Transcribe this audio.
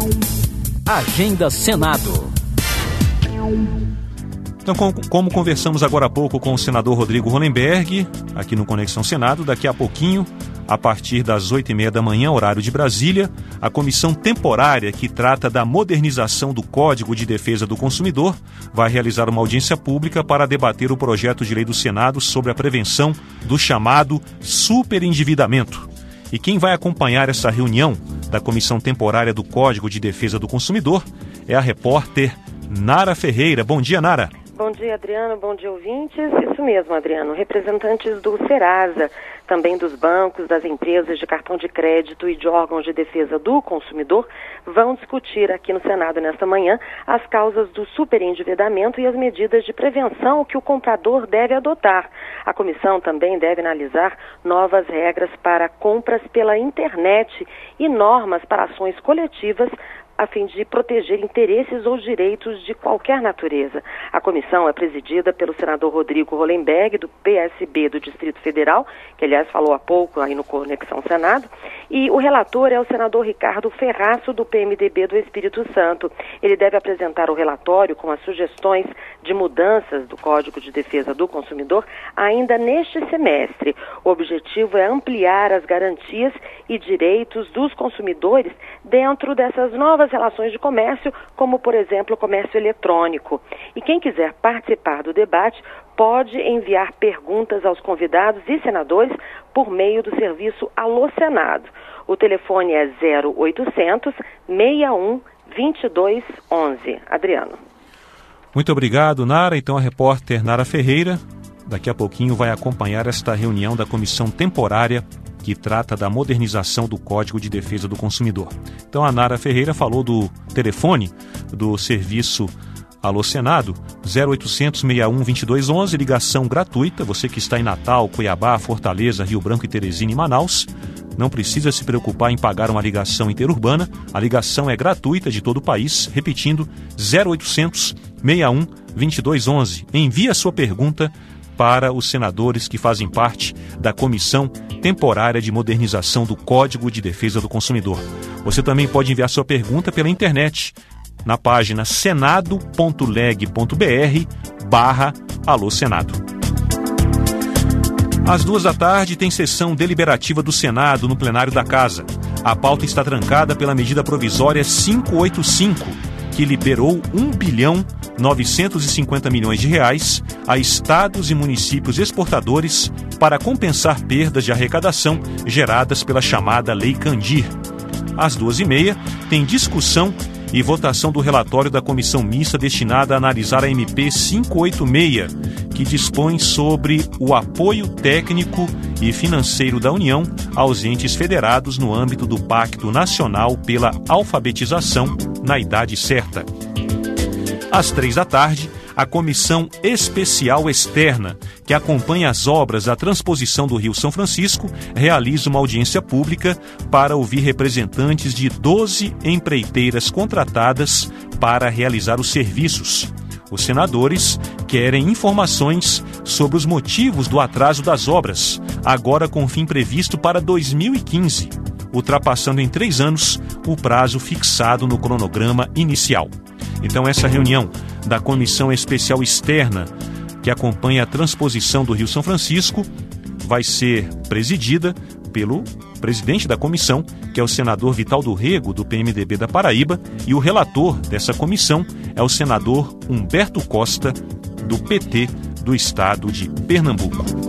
Agenda Senado. Então, como conversamos agora há pouco com o senador Rodrigo Hollenberg, aqui no Conexão Senado, daqui a pouquinho, a partir das 8h30 da manhã, horário de Brasília, a comissão temporária que trata da modernização do Código de Defesa do Consumidor vai realizar uma audiência pública para debater o projeto de lei do Senado sobre a prevenção do chamado superendividamento. E quem vai acompanhar essa reunião da comissão temporária do Código de Defesa do Consumidor é a repórter Nara Ferreira. Bom dia, Nara. Bom dia, Adriano. Bom dia, ouvintes. Isso mesmo, Adriano. Representantes do Serasa, também dos bancos, das empresas de cartão de crédito e de órgãos de defesa do consumidor vão discutir aqui no Senado nesta manhã as causas do superendividamento e as medidas de prevenção que o comprador deve adotar. A comissão também deve analisar novas regras para compras pela internet e normas para ações coletivas a fim de proteger interesses ou direitos de qualquer natureza. A comissão é presidida pelo senador Rodrigo Hollenberg, do PSB do Distrito Federal, que aliás falou há pouco aí no Conexão Senado, e o relator é o senador Ricardo Ferraço, do PMDB do Espírito Santo. Ele deve apresentar o relatório com as sugestões de mudanças do Código de Defesa do Consumidor ainda neste semestre. O objetivo é ampliar as garantias e direitos dos consumidores dentro dessas novas relações de comércio, como, por exemplo, o comércio eletrônico. E quem quiser participar do debate pode enviar perguntas aos convidados e senadores por meio do serviço Alô Senado. O telefone é 0800 61 22 11. Adriano. Muito obrigado, Nara. Então, a repórter Nara Ferreira, daqui a pouquinho, vai acompanhar esta reunião da comissão temporária que trata da modernização do Código de Defesa do Consumidor. Então, a Nara Ferreira falou do telefone do serviço Alô Senado, 0800 61 22 11, ligação gratuita. Você que está em Natal, Cuiabá, Fortaleza, Rio Branco e Teresina e Manaus, não precisa se preocupar em pagar uma ligação interurbana. A ligação é gratuita de todo o país. Repetindo, 0800 61 22 11. Envie a sua pergunta para os senadores que fazem parte da Comissão Temporária de Modernização do Código de Defesa do Consumidor. Você também pode enviar sua pergunta pela internet, na página senado.leg.br/Alô Senado. Às 2h tem sessão deliberativa do Senado no plenário da Casa. A pauta está trancada pela medida provisória 585, que liberou R$1.950 bilhões a estados e municípios exportadores para compensar perdas de arrecadação geradas pela chamada Lei Candir. Às 2h30 tem discussão e votação do relatório da comissão mista destinada a analisar a MP 586, que dispõe sobre o apoio técnico e financeiro da União aos entes federados no âmbito do Pacto Nacional pela Alfabetização na Idade Certa. Às 3h, a Comissão Especial Externa, que acompanha as obras da transposição do Rio São Francisco, realiza uma audiência pública para ouvir representantes de 12 empreiteiras contratadas para realizar os serviços. Os senadores querem informações sobre os motivos do atraso das obras, agora com fim previsto para 2015, ultrapassando em 3 anos o prazo fixado no cronograma inicial. Então, essa reunião da Comissão Especial Externa, que acompanha a transposição do Rio São Francisco, vai ser presidida pelo presidente da comissão, que é o senador Vital do Rego, do PMDB da Paraíba, e o relator dessa comissão é o senador Humberto Costa, do PT do estado de Pernambuco.